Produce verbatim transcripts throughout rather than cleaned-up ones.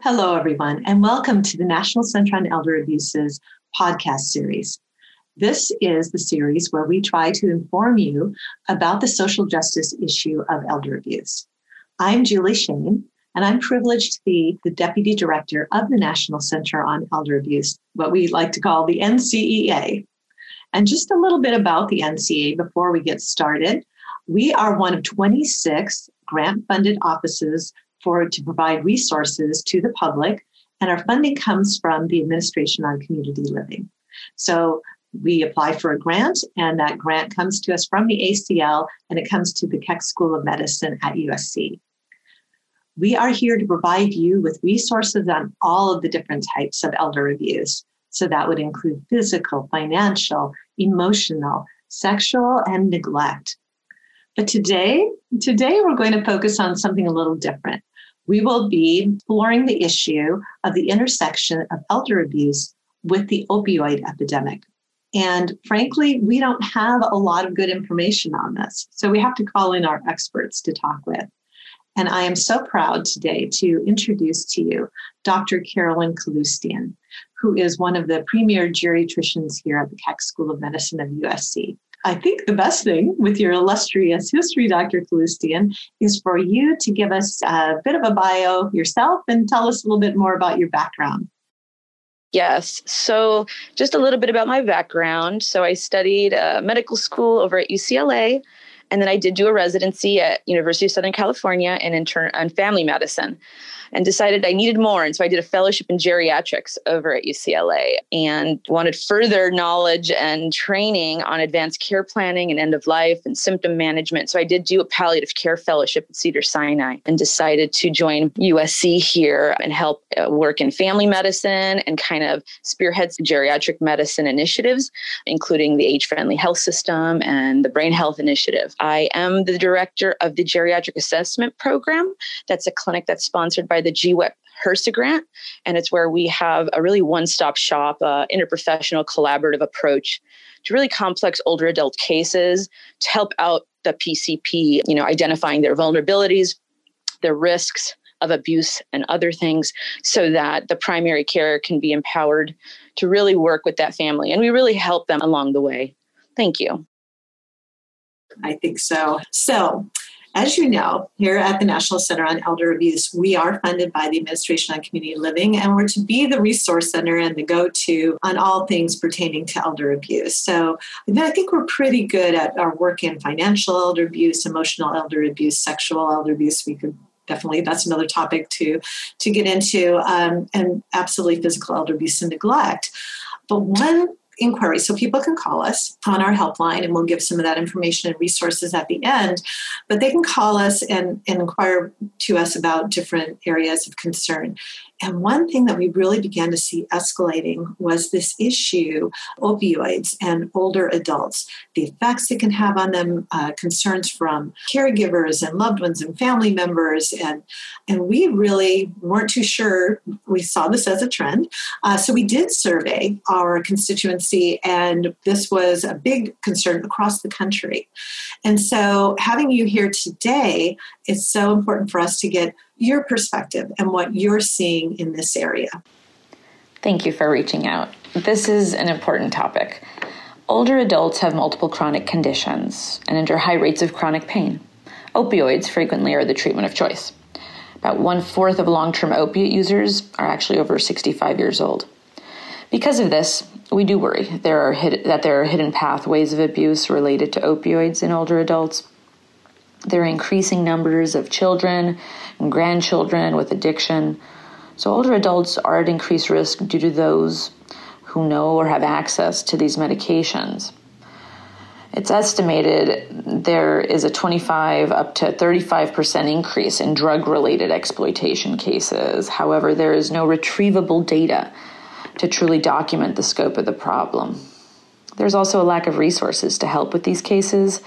Hello, everyone, and welcome to the National Center on Elder Abuse's podcast series. This is the series where we try to inform you about the social justice issue of elder abuse. I'm Julie Shane, and I'm privileged to be the Deputy Director of the National Center on Elder Abuse, what we like to call the N C E A. And just a little bit about the N C E A before we get started. We are one of twenty-six grant-funded offices for to provide resources to the public, and our funding comes from the Administration on Community Living. So we apply for a grant, and that grant comes to us from the A C L, and it comes to the Keck School of Medicine at U S C. We are here to provide you with resources on all of the different types of elder abuse. So that would include physical, financial, emotional, sexual, and neglect. But today, today we're going to focus on something a little different. We will be exploring the issue of the intersection of elder abuse with the opioid epidemic. And frankly, we don't have a lot of good information on this. So we have to call in our experts to talk with. And I am so proud today to introduce to you Doctor Carolyn Kaloostian, who is one of the premier geriatricians here at the Keck School of Medicine of U S C. I think the best thing with your illustrious history, Doctor Kaloostian, is for you to give us a bit of a bio yourself and tell us a little bit more about your background. Yes. So just a little bit about my background. So I studied uh, medical school over at U C L A, and then I did do a residency at University of Southern California in intern on family medicine, and decided I needed more. And so I did a fellowship in geriatrics over at U C L A and wanted further knowledge and training on advanced care planning and end of life and symptom management. So I did do a palliative care fellowship at Cedars-Sinai and decided to join U S C here and help uh, work in family medicine and kind of spearhead geriatric medicine initiatives, including the Age-Friendly Health System and the Brain Health Initiative. I am the director of the Geriatric Assessment Program. That's a clinic that's sponsored by the G W E P HRSA grant, and it's where we have a really one-stop shop, uh, interprofessional collaborative approach to really complex older adult cases to help out the P C P, you know, identifying their vulnerabilities, their risks of abuse and other things, so that the primary care can be empowered to really work with that family. And we really help them along the way. Thank you. I think so. So, as you know, here at the National Center on Elder Abuse, we are funded by the Administration on Community Living, and we're to be the resource center and the go-to on all things pertaining to elder abuse. So I think we're pretty good at our work in financial elder abuse, emotional elder abuse, sexual elder abuse. We could definitely, that's another topic to, to get into, um, and absolutely physical elder abuse and neglect. But one inquiry. So people can call us on our helpline, and we'll give some of that information and resources at the end. But they can call us and, and inquire to us about different areas of concern. And one thing that we really began to see escalating was this issue, opioids and older adults, the effects it can have on them, uh, concerns from caregivers and loved ones and family members. And, and we really weren't too sure. We saw this as a trend. Uh, so we did survey our constituency, and this was a big concern across the country. And so having you here today is so important for us to get your perspective and what you're seeing in this area. Thank you for reaching out. This is an important topic. Older adults have multiple chronic conditions and endure high rates of chronic pain. Opioids frequently are the treatment of choice. About one-fourth of long-term opiate users are actually over sixty-five years old. Because of this, we do worry there are hid- that there are hidden pathways of abuse related to opioids in older adults. There are increasing numbers of children and grandchildren with addiction. So older adults are at increased risk due to those who know or have access to these medications. It's estimated there is a twenty-five up to thirty-five percent increase in drug-related exploitation cases. However, there is no retrievable data to truly document the scope of the problem. There's also a lack of resources to help with these cases.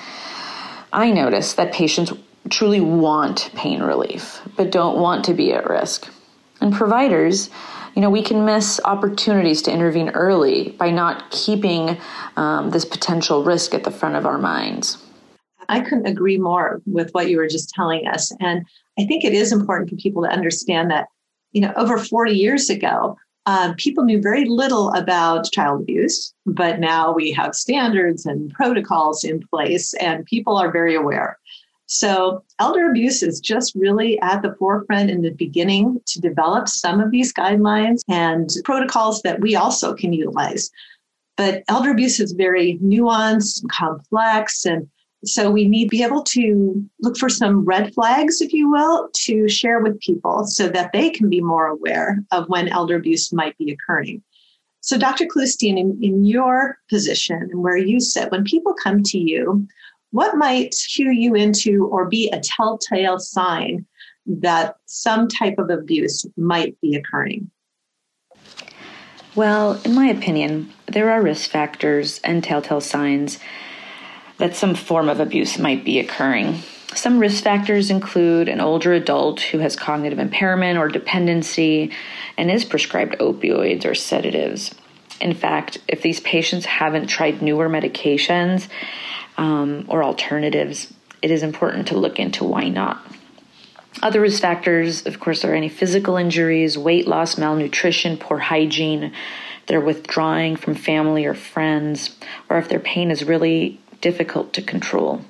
I notice that patients truly want pain relief, but don't want to be at risk. And providers, you know, we can miss opportunities to intervene early by not keeping um, this potential risk at the front of our minds. I couldn't agree more with what you were just telling us. And I think it is important for people to understand that you know, over forty years ago, um, people knew very little about child abuse, but now we have standards and protocols in place and people are very aware. So elder abuse is just really at the forefront in the beginning to develop some of these guidelines and protocols that we also can utilize. But elder abuse is very nuanced and complex. And so we need to be able to look for some red flags, if you will, to share with people so that they can be more aware of when elder abuse might be occurring. So Doctor Kalustyan, in, in your position and where you sit, when people come to you, what might cue you into or be a telltale sign that some type of abuse might be occurring? Well, in my opinion, there are risk factors and telltale signs that some form of abuse might be occurring. Some risk factors include an older adult who has cognitive impairment or dependency and is prescribed opioids or sedatives. In fact, if these patients haven't tried newer medications um, or alternatives, it is important to look into why not. Other risk factors, of course, are any physical injuries, weight loss, malnutrition, poor hygiene, they're withdrawing from family or friends, or if their pain is really difficult to control.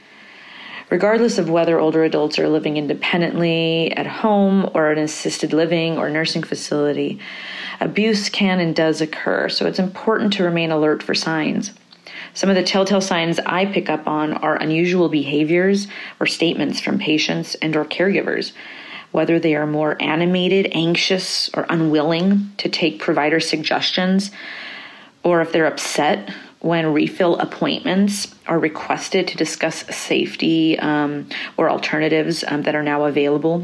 Regardless of whether older adults are living independently at home or in an assisted living or nursing facility, abuse can and does occur, so it's important to remain alert for signs. Some of the telltale signs I pick up on are unusual behaviors or statements from patients and or caregivers, whether they are more animated, anxious, or unwilling to take provider suggestions, or if they're upset when refill appointments are requested to discuss safety um, or alternatives um, that are now available.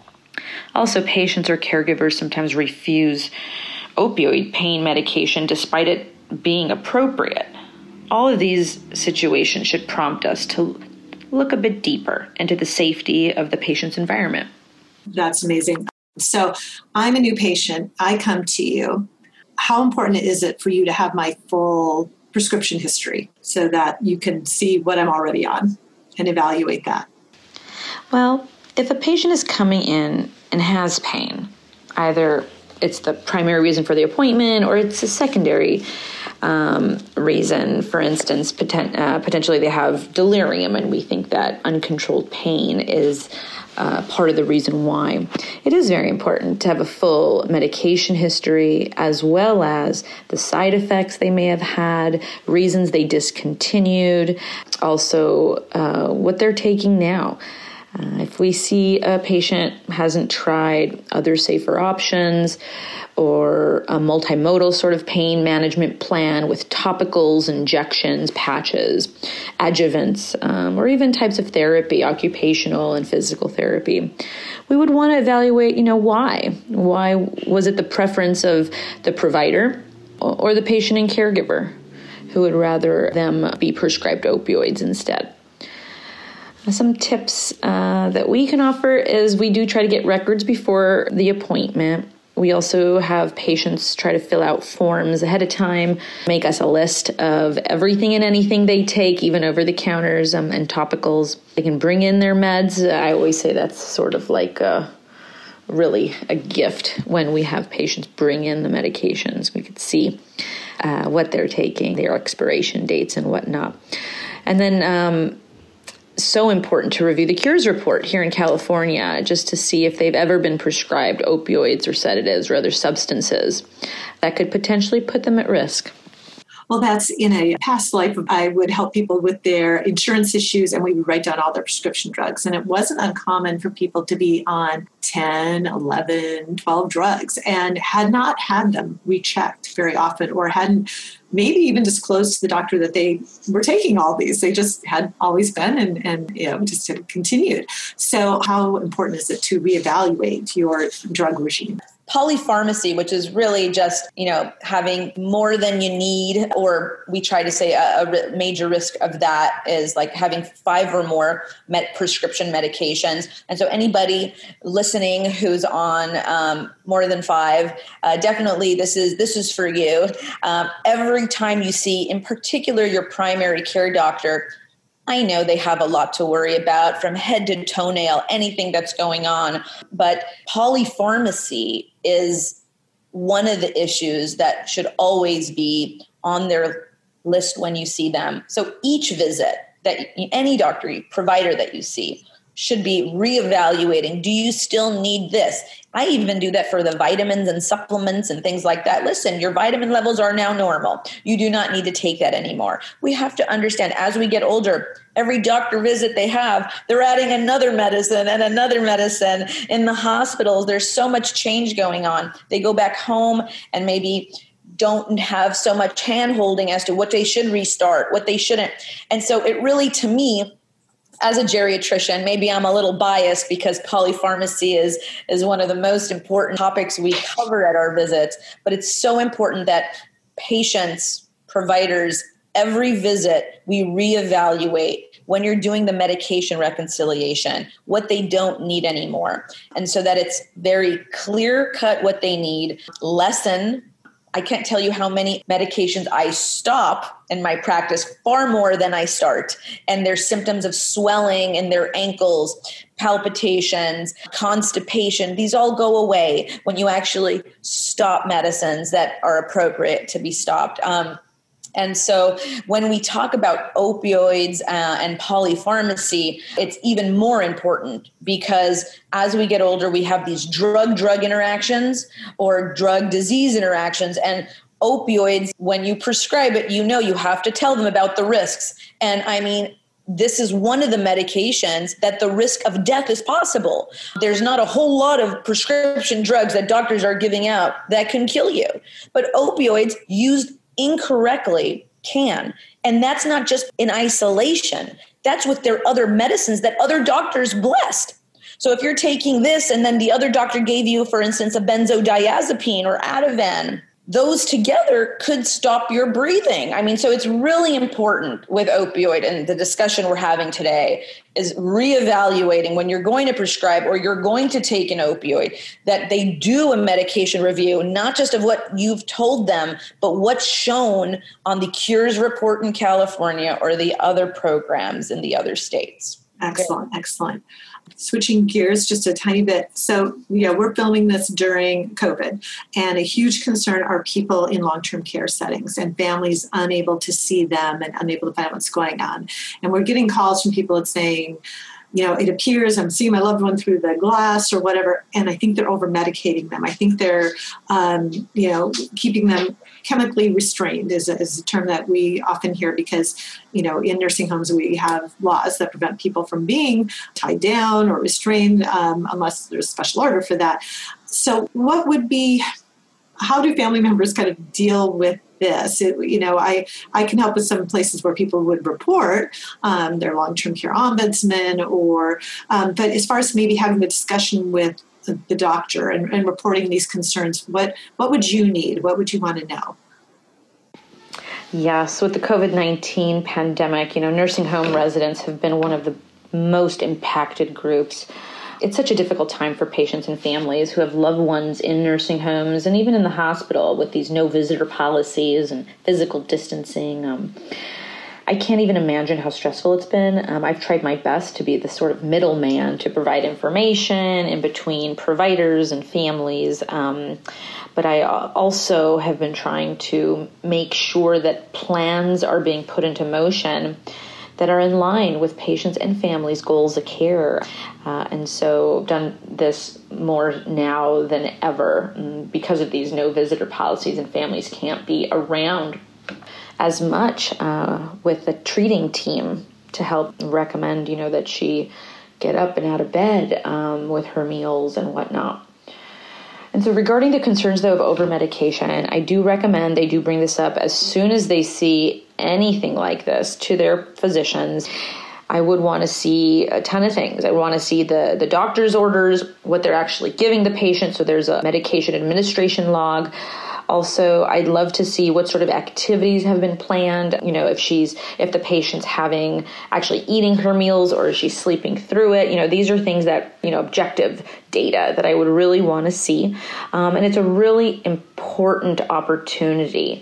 Also, patients or caregivers sometimes refuse opioid pain medication despite it being appropriate. All of these situations should prompt us to look a bit deeper into the safety of the patient's environment. That's amazing. So I'm a new patient. I come to you. How important is it for you to have my full prescription history so that you can see what I'm already on and evaluate that? Well, if a patient is coming in and has pain, either it's the primary reason for the appointment or it's a secondary um, reason, for instance, poten- uh, potentially they have delirium and we think that uncontrolled pain is uh, part of the reason why. It is very important to have a full medication history as well as the side effects they may have had, reasons they discontinued, also uh, what they're taking now. Uh, if we see a patient hasn't tried other safer options or a multimodal sort of pain management plan with topicals, injections, patches, adjuvants, um, or even types of therapy, occupational and physical therapy, we would want to evaluate, you know, why. Why was it the preference of the provider or the patient and caregiver who would rather them be prescribed opioids instead? Some tips uh, that we can offer is we do try to get records before the appointment. We also have patients try to fill out forms ahead of time, make us a list of everything and anything they take, even over the counters um, and topicals. They can bring in their meds. I always say that's sort of like a, really a gift when we have patients bring in the medications. We could see uh, what they're taking, their expiration dates and whatnot. And then um, so important to review the Cures report here in California just to see if they've ever been prescribed opioids or sedatives or other substances that could potentially put them at risk. Well, that's in a past life, I would help people with their insurance issues and we would write down all their prescription drugs. And it wasn't uncommon for people to be on ten, eleven, twelve drugs and had not had them rechecked very often or hadn't maybe even disclosed to the doctor that they were taking all these. They just had always been and, and you know, just had continued. So how important is it to reevaluate your drug regime? Polypharmacy, which is really just, you know, having more than you need, or we try to say a, a major risk of that is like having five or more met prescription medications. And so anybody listening who's on um, more than five, uh, definitely this is this is for you. Um, every time you see, in particular, your primary care doctor, I know they have a lot to worry about from head to toenail, anything that's going on. But polypharmacy is one of the issues that should always be on their list when you see them. So each visit that any doctor, provider that you see should be reevaluating. Do you still need this? I even do that for the vitamins and supplements and things like that. Listen, your vitamin levels are now normal. You do not need to take that anymore. We have to understand as we get older, every doctor visit they have, they're adding another medicine and another medicine. In the hospitals, there's so much change going on. They go back home and maybe don't have so much hand holding as to what they should restart, what they shouldn't. And so it really, to me, as a geriatrician, maybe I'm a little biased because polypharmacy is, is one of the most important topics we cover at our visits, but it's so important that patients, providers, every visit, we reevaluate when you're doing the medication reconciliation, what they don't need anymore. And so that it's very clear cut what they need, lessen. I can't tell you how many medications I stop in my practice, far more than I start. And there's symptoms of swelling in their ankles, palpitations, constipation. These all go away when you actually stop medicines that are appropriate to be stopped. Um, And so when we talk about opioids uh, and polypharmacy, it's even more important because as we get older, we have these drug-drug interactions or drug-disease interactions. And opioids, when you prescribe it, you know you have to tell them about the risks. And I mean, this is one of the medications that the risk of death is possible. There's not a whole lot of prescription drugs that doctors are giving out that can kill you. But opioids used incorrectly can. And that's not just in isolation. That's with their other medicines that other doctors blessed. So if you're taking this and then the other doctor gave you, for instance, a benzodiazepine or Ativan, those together could stop your breathing. I mean, so it's really important with opioid, and the discussion we're having today is reevaluating when you're going to prescribe or you're going to take an opioid, that they do a medication review, not just of what you've told them, but what's shown on the Cures report in California or the other programs in the other states. Excellent, okay. excellent. Switching gears just a tiny bit. So, yeah, we're filming this during COVID, and a huge concern are people in long-term care settings and families unable to see them and unable to find out what's going on. And we're getting calls from people saying, you know, it appears I'm seeing my loved one through the glass or whatever, and I think they're over-medicating them. I think they're, um, you know, keeping them chemically restrained is a, is a term that we often hear because, you know, in nursing homes we have laws that prevent people from being tied down or restrained um, unless there's a special order for that. So what would be, how do family members kind of deal with this? It, you know, I, I can help with some places where people would report um, their long-term care ombudsman or, um, but as far as maybe having a discussion with the, the doctor and, and reporting these concerns, what, what would you need? What would you want to know? Yes, with the COVID nineteen pandemic, you know, nursing home residents have been one of the most impacted groups. It's such a difficult time for patients and families who have loved ones in nursing homes and even in the hospital with these no visitor policies and physical distancing. Um, I can't even imagine how stressful it's been. Um, I've tried my best to be the sort of middleman to provide information in between providers and families. Um, but I also have been trying to make sure that plans are being put into motion that are in line with patients' and families' goals of care. Uh, and so I've done this more now than ever because of these no visitor policies, and families can't be around as much uh, with the treating team to help recommend, you know, that she get up and out of bed um, with her meals and whatnot. And so regarding the concerns, though, of over-medication, I do recommend they do bring this up as soon as they see anything like this to their physicians. I would want to see a ton of things. I want to see the, the doctor's orders, what they're actually giving the patient. So there's a medication administration log. Also, I'd love to see what sort of activities have been planned. You know, if she's, if the patient's having, actually eating her meals or is she sleeping through it? You know, these are things that, you know, objective data that I would really want to see. Um, and it's a really important opportunity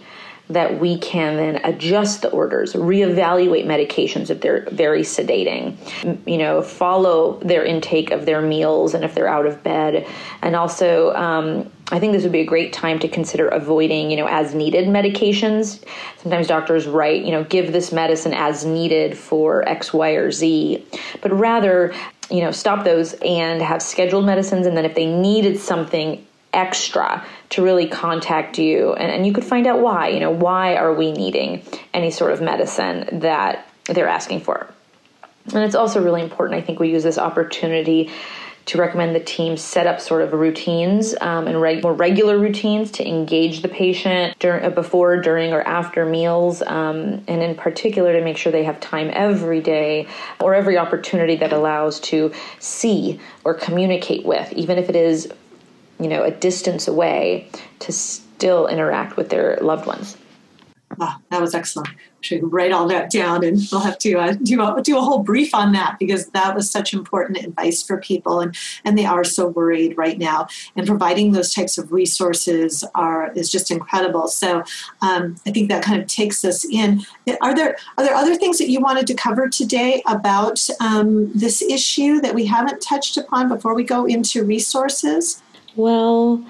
that we can then adjust the orders, reevaluate medications if they're very sedating, you know, follow their intake of their meals and if they're out of bed. And also, um, I think this would be a great time to consider avoiding, you know, as needed medications. Sometimes doctors write, you know, give this medicine as needed for X, Y, or Z, but rather, you know, stop those and have scheduled medicines. And then if they needed something extra, to really contact you, and, and you could find out why, you know, why are we needing any sort of medicine that they're asking for. And it's also really important, I think we use this opportunity to recommend the team set up sort of routines um, and reg- more regular routines to engage the patient during, before, during, or after meals, um, and in particular to make sure they have time every day or every opportunity that allows to see or communicate with, even if it is, you know, a distance away, to still interact with their loved ones. Oh, that was excellent. Should write all that down, and we'll have to uh, do a, do a whole brief on that, because that was such important advice for people, and, and they are so worried right now. And providing those types of resources are is just incredible. So um, I think that kind of takes us in. Are there are there other things that you wanted to cover today about um, this issue that we haven't touched upon before we go into resources? Well,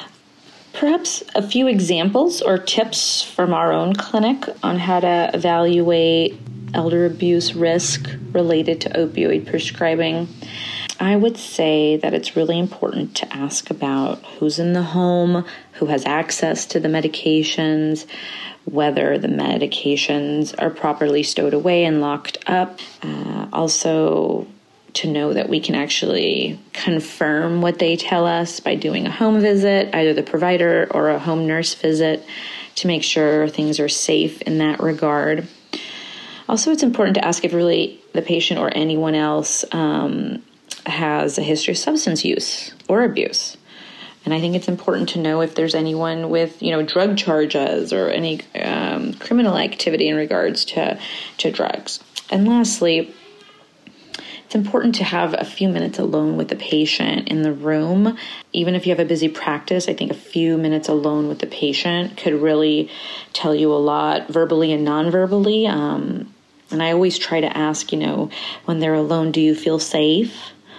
perhaps a few examples or tips from our own clinic on how to evaluate elder abuse risk related to opioid prescribing. I would say that it's really important to ask about who's in the home, who has access to the medications, whether the medications are properly stowed away and locked up. Uh, also, to know that we can actually confirm what they tell us by doing a home visit, either the provider or a home nurse visit, to make sure things are safe in that regard. Also, it's important to ask if really the patient or anyone else um, has a history of substance use or abuse. And I think it's important to know if there's anyone with, you know, drug charges or any um, criminal activity in regards to, to drugs. And lastly, it's important to have a few minutes alone with the patient in the room. Even if you have a busy practice, I think a few minutes alone with the patient could really tell you a lot, verbally and non-verbally. Um, and I always try to ask, you know, when they're alone, do you feel safe?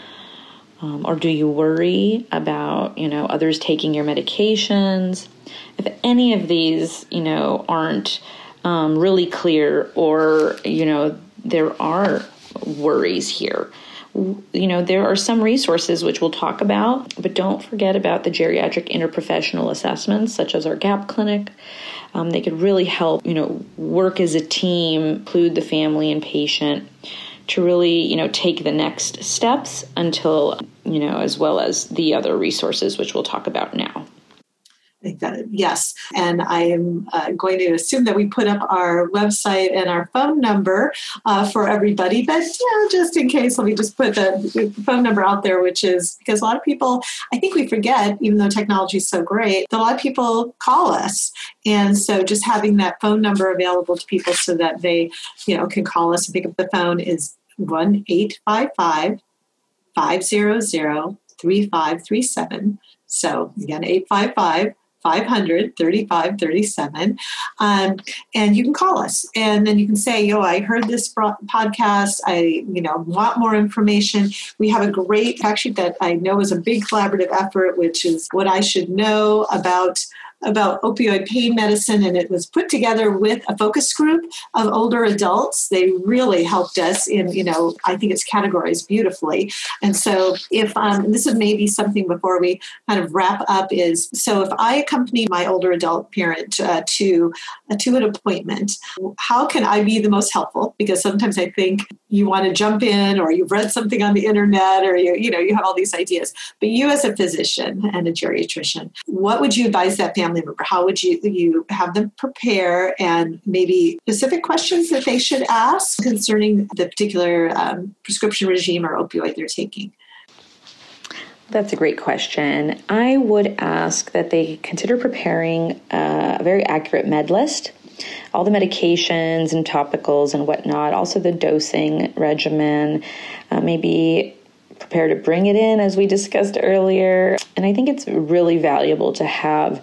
Um, or do you worry about, you know, others taking your medications? If any of these, you know, aren't um, really clear, or, you know, there are worries here, you know, there are some resources which we'll talk about, but don't forget about the geriatric interprofessional assessments, such as our GAP clinic. Um, they could really help, you know, work as a team, include the family and patient, to really, you know, take the next steps until, you know, as well as the other resources, which we'll talk about now. Yes. And I am uh, going to assume that we put up our website and our phone number uh, for everybody. But, you know, just in case, let me just put the phone number out there, which is because a lot of people, I think we forget, even though technology is so great, that a lot of people call us. And so just having that phone number available to people so that they, you know, can call us and pick up the phone is one eight five five, five hundred, three five three seven. So again, eight five five, five hundred, thirty-five thirty-seven. Um, and you can call us, and then you can say, yo, I heard this podcast. I, you know, want more information. We have a great fact sheet that I know is a big collaborative effort, which is what I should know about about opioid pain medicine, and it was put together with a focus group of older adults. They really helped us in, you know, I think it's categorized beautifully. And so if, um, and this is maybe something before we kind of wrap up, is, so if I accompany my older adult parent uh, to, uh, to an appointment, how can I be the most helpful? Because sometimes I think you want to jump in, or you've read something on the internet, or you, you know, you have all these ideas. But you as a physician and a geriatrician, what would you advise that family member? How would you you have them prepare, and maybe specific questions that they should ask concerning the particular um, prescription regime or opioid they're taking? That's a great question. I would ask that they consider preparing a very accurate med list, all the medications and topicals and whatnot, also the dosing regimen, uh, maybe prepare to bring it in, as we discussed earlier. And I think it's really valuable to have,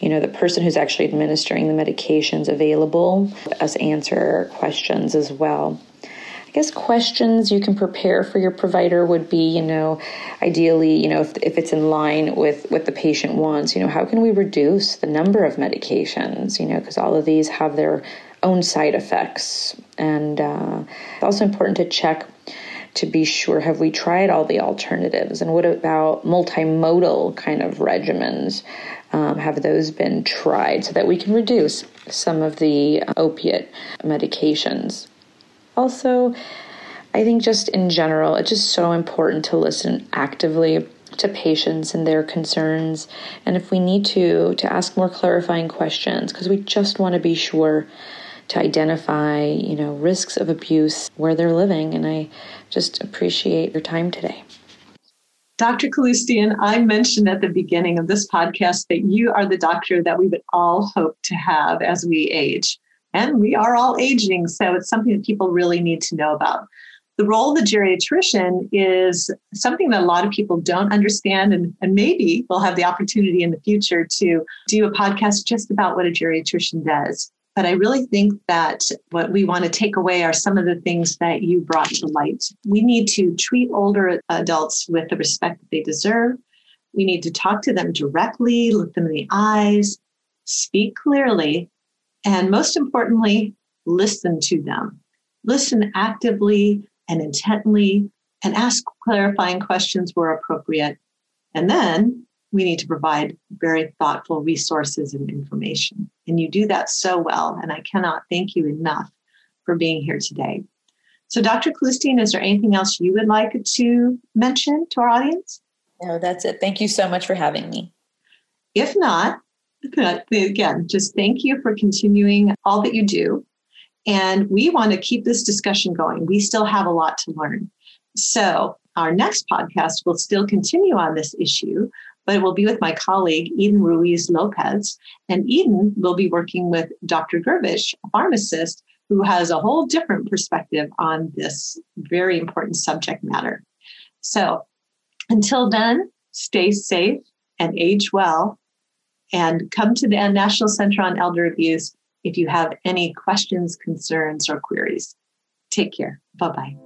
you know, the person who's actually administering the medications available, us answer questions as well. I guess questions you can prepare for your provider would be, you know, ideally, you know, if, if it's in line with what the patient wants, you know, how can we reduce the number of medications, you know, because all of these have their own side effects. And uh, it's also important to check to be sure, have we tried all the alternatives? And what about multimodal kind of regimens? Um, have those been tried so that we can reduce some of the opiate medications? Also, I think just in general, it's just so important to listen actively to patients and their concerns. And if we need to, to ask more clarifying questions, because we just want to be sure to identify, you know, risks of abuse where they're living. And I just appreciate your time today. Doctor Kaloostian, I mentioned at the beginning of this podcast that you are the doctor that we would all hope to have as we age. And we are all aging, so it's something that people really need to know about. The role of the geriatrician is something that a lot of people don't understand, and, and maybe we'll have the opportunity in the future to do a podcast just about what a geriatrician does. But I really think that what we want to take away are some of the things that you brought to light. We need to treat older adults with the respect that they deserve. We need to talk to them directly, look them in the eyes, speak clearly, and most importantly, listen to them. Listen actively and intently and ask clarifying questions where appropriate. And then we need to provide very thoughtful resources and information. And you do that so well. And I cannot thank you enough for being here today. So Doctor Kaloostian, is there anything else you would like to mention to our audience? No, that's it. Thank you so much for having me. If not, again, just thank you for continuing all that you do. And we want to keep this discussion going. We still have a lot to learn. So our next podcast will still continue on this issue, but it will be with my colleague, Eden Ruiz Lopez. And Eden will be working with Doctor Gervish, a pharmacist, who has a whole different perspective on this very important subject matter. So until then, stay safe and age well. And come to the National Center on Elder Abuse if you have any questions, concerns, or queries. Take care. Bye-bye.